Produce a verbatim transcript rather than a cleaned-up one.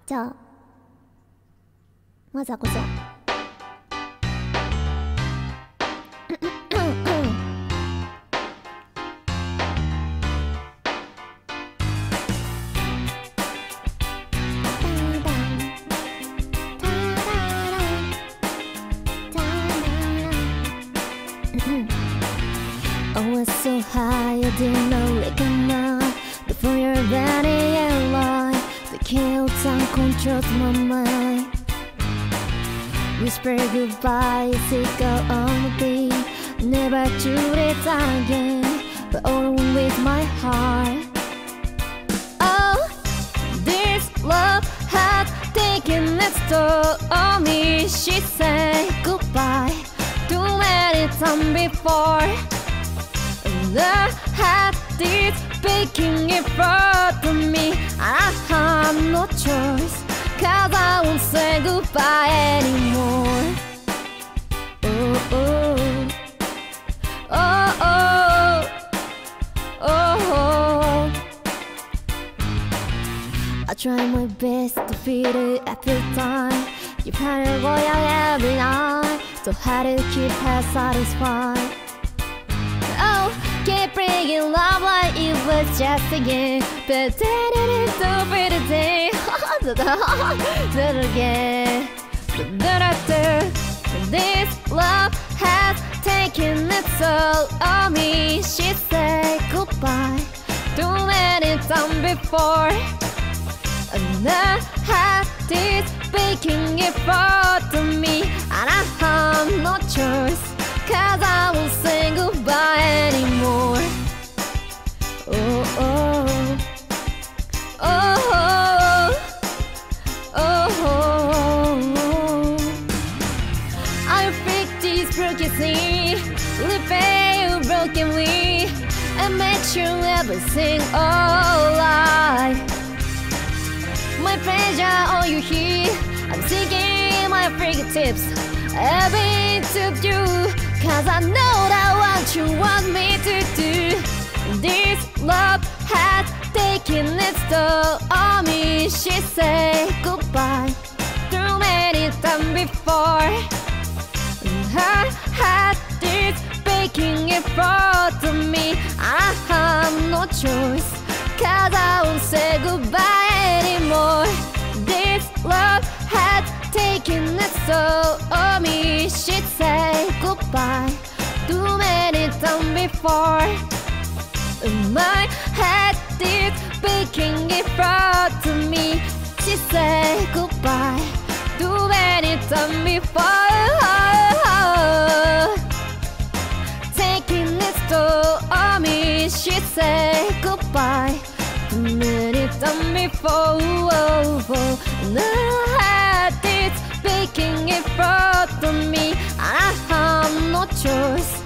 じゃあまずはこちら。 Always so high, you didn't know it come out. Before your body and lie, the chaos uncontrolled my mind. Whisper goodbye, say go on the beat. Never do it again, but all with my heart. Oh, this love has taken its toll on me. She said goodbye too many times before. The heart is breaking in front of me. I have no choice, cause I won't say goodbye anymore. Oh, oh, oh, oh, oh, oh. I try my best to feel it every time. You probably go out every night, so how to keep her satisfied? Oh, keep bringing love like it was just a game, but then it is over the day. That again. This love has taken its toll on me. She said goodbye too many times before. And the heart is breaking in front of me, and I have no choice, cause I won't say goodbye anymore. Oh, oh, oh, oh, oh. I break this broken scene, repair you brokenly, and make sure everything alright. My pleasure on you here, I'm seeking my fingertips, every to you, cause I know that what you want me to do. This love has taken its toll on me. She said goodbye too many times before. Her heart is breaking in front of me. I have no choice, cause I won't say goodbye anymore. This love has taken its toll on me. She said goodbye too many times before. My head is breaking in front of me. She said goodbye too many times before. Taking its toll on me. She said goodbye too many times before. The head is breaking in front of me, and I have no choice,